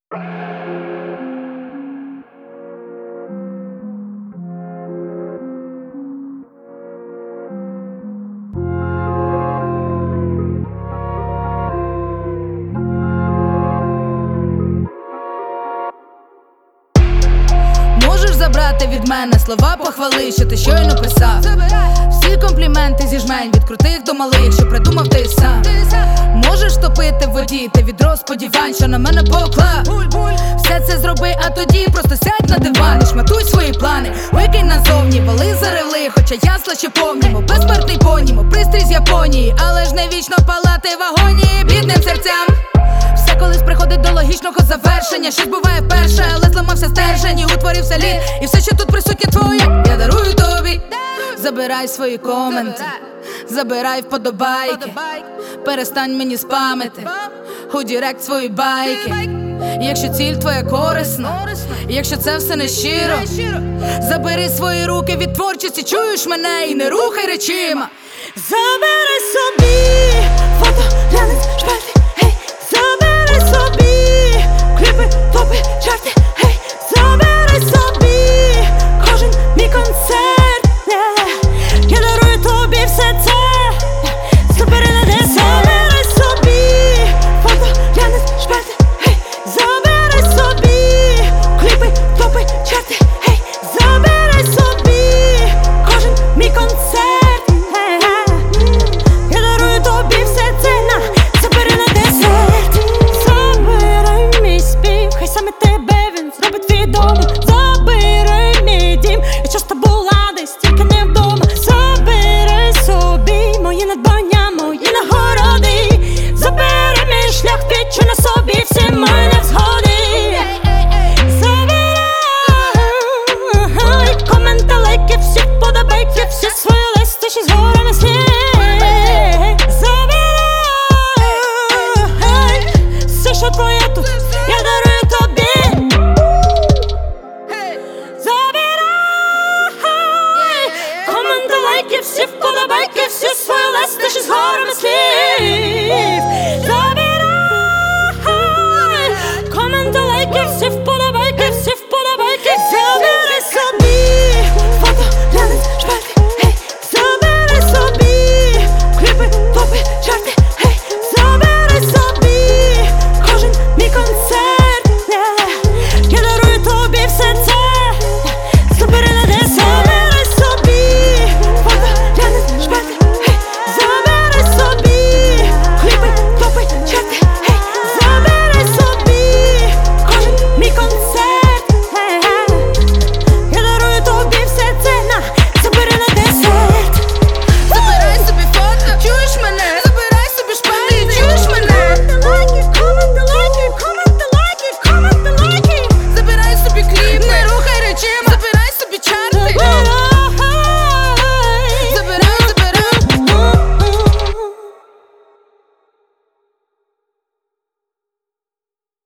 Можеш забрати від мене слова похвали, що ти щойно писав. Всі компліменти зі жмень, від крутих до малих, що придумав ти сам. Можеш топити в воді, ти відро сподівань, що на мене поклав. Все це зроби, а тоді просто сядь на диван і шматуй свої плани. Викинь назовні, вали заревли, хоча ясла ще помнімо. Безсмертний понімо, пристрій з Японії, але ж не вічно палати в агонії бідним серцям. Все колись приходить до логічного завершення. Щось буває перше, але зламався стержень і утворився лід. І все, що тут присутнє твоє, я дарую тобі. Забирай свої коменти, забирай вподобайки, перестань мені спамити у директ свої байки. Якщо ціль твоя корисна, якщо це все не щиро, забери свої руки від творчості, чуєш мене, і не рухай речима. Забери собі фото, глянець, шпальти, гей. Забери собі кліпи, топи, чарти, гей. Забери собі кожен мій концерт, я дарую тобі все це. Забери на десерт. Забери собі фото, глянець, шпальти, гей. Забери собі кліпи, топи, чарти, гей. Забери собі кожен мій концерт, я дарую тобі все це. Забери на десерт. Забирай мій спів, хай саме тебе він зробить відомо. Забирай мій дім, я часто була десь, тільки не вдома. Забери собі мої надбання, мої нагороди. Забери мій шлях, відчуй на собі всі мої невзгоди. Забирай коменти, лайки, всі вподобайки, всі свої листи, ще з горами слів. Забирай все, що твоє тут, я дарую тобі. Забирай коменти, лайки, всі вподобайки, всі свої листи, ще з горами слів.